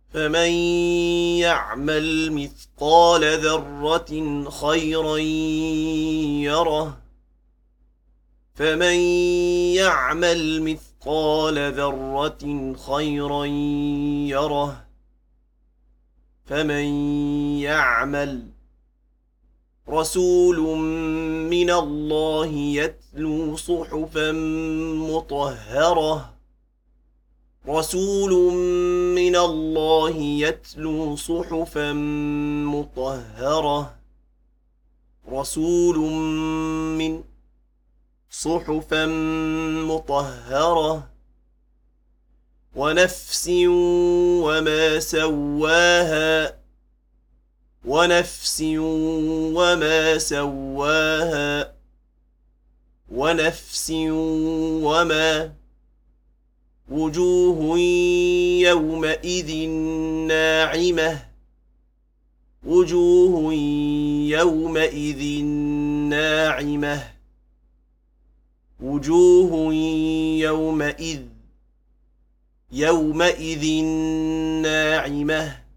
فمن يعمل مثقال ذرة خيرا يره فمن يعمل مثقال ذرة خيرا يره فمن يعمل رسول من الله يتلو صحفا مطهرة رسول من الله يتلو صحفا مطهرة رسول من صحفا مطهرة ونفس وما سواها ونفس وما سواها ونفس وما وجوه يومئذ ناعمة وجوه يومئذ ناعمة وجوه يومئذ ناعمة